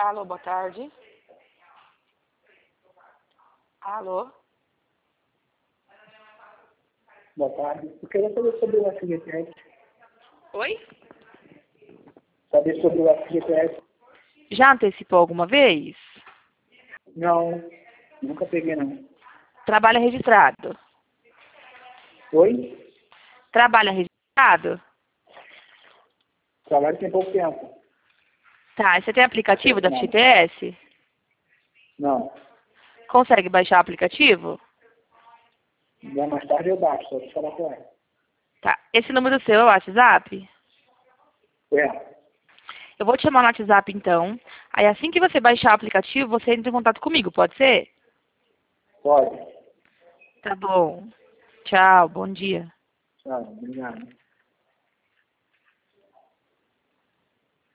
Alô, boa tarde. Alô? Boa tarde. Eu queria saber sobre o FGTS. Oi? Saber sobre o FGTS. Já antecipou alguma vez? Não, nunca peguei não. Trabalha registrado? Oi? Trabalha registrado? Trabalho tem pouco tempo. Tá, você tem aplicativo da Não. FGTS? Não. Consegue baixar o aplicativo? Mais tarde eu baixo, só te falar com ela. Tá, esse número seu é o WhatsApp? É, Eu vou te chamar no WhatsApp então. Aí assim que você baixar o aplicativo, você entra em contato comigo, pode ser? pode. Tá bom. Tchau, bom dia. Tchau, obrigado.